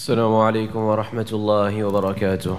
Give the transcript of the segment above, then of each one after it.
السلام عليكم ورحمة الله وبركاته.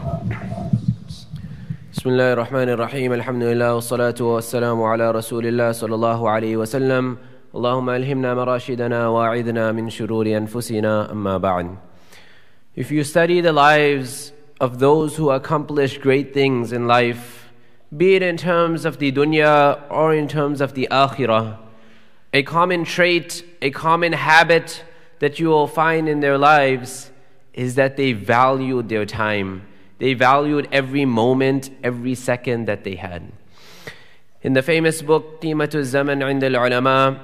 بسم الله الرحمن الرحيم. الحمد لله والصلاة والسلام على رسول الله صلى الله عليه وسلم. اللهم ألهمنا مراشدنا وأعذنا من شرور أنفسنا. أما بعد. If you study the lives of those who accomplish great things in life, be it in terms of the dunya or in terms of the akhirah, a common trait, a common habit that you will find in their lives is that they valued their time. They valued every moment, every second that they had. In the famous book, Qīmatu Zaman 'Inda al-Ulama,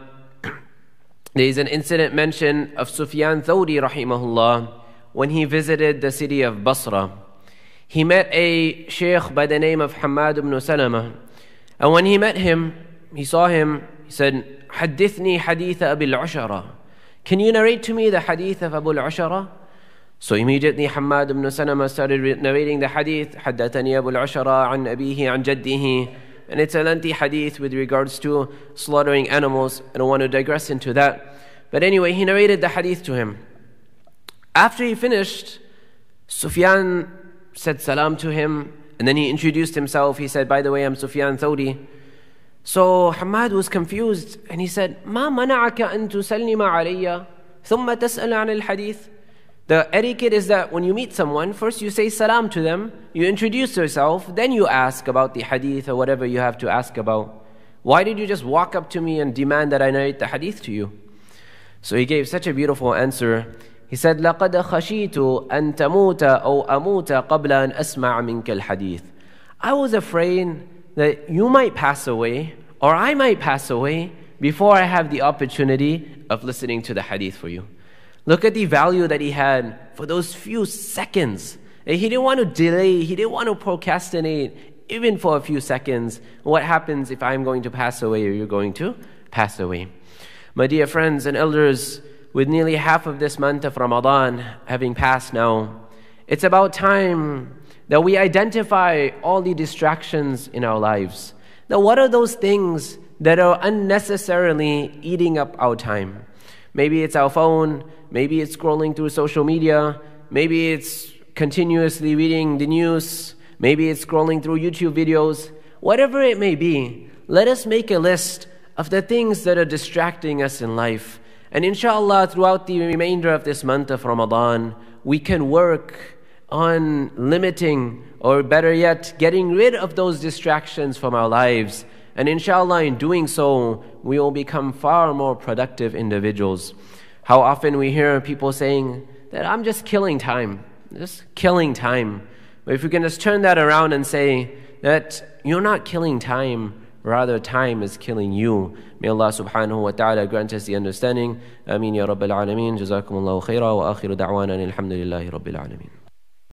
there is an incident mentioned of Sufyan Thawri rahimahullah when he visited the city of Basra. He met a sheikh by the name of Hammad ibn Salama. And when he met him, he saw him, he said, "Hadithni hadith Abu al-Ushara." Can you narrate to me the hadith of Abu al-Ushara? So immediately Hammad ibn Salama started narrating the hadith. حدثني أبو العشرة عن أبيه عن جده. And it's a lengthy hadith with regards to slaughtering animals. I don't want to digress into that. But anyway, he narrated the hadith to him. After he finished, Sufyan said salam to him. And then he introduced himself. He said, "By the way, I'm Sufyan Thawri." So Hammad was confused. And he said, "ما منعك أن تسلم علي ثم تسأل عن الحديث?" The etiquette is that when you meet someone, first you say salam to them, you introduce yourself, then you ask about the hadith or whatever you have to ask about. Why did you just walk up to me and demand that I narrate the hadith to you? So he gave such a beautiful answer. He said, لَقَدْ خَشِيتُ أَن تَمُوتَ أَوْ أَمُوتَ قَبْلَ أَنْ أَسْمَعَ مِنْكَ الْحَدِيثِ. I was afraid that you might pass away, or I might pass away, before I have the opportunity of listening to the hadith for you. Look at the value that he had for those few seconds. He didn't want to delay, he didn't want to procrastinate, even for a few seconds. What happens if I'm going to pass away or you're going to pass away? My dear friends and elders, with nearly half of this month of Ramadan having passed now, it's about time that we identify all the distractions in our lives. Now, what are those things that are unnecessarily eating up our time? Maybe it's our phone, maybe it's scrolling through social media, maybe it's continuously reading the news, maybe it's scrolling through YouTube videos. Whatever it may be, let us make a list of the things that are distracting us in life. And inshallah, throughout the remainder of this month of Ramadan, we can work on limiting, or better yet, getting rid of those distractions from our lives. And inshallah, in doing so, we will become far more productive individuals. How often we hear people saying that I'm just killing time, just killing time. But if we can just turn that around and say that you're not killing time, rather time is killing you. May Allah subhanahu wa ta'ala grant us the understanding. Ameen ya Rabbil Alameen. Jazakumullahu khaira wa akhiru da'wana alhamdulillahi Rabbil Alameen.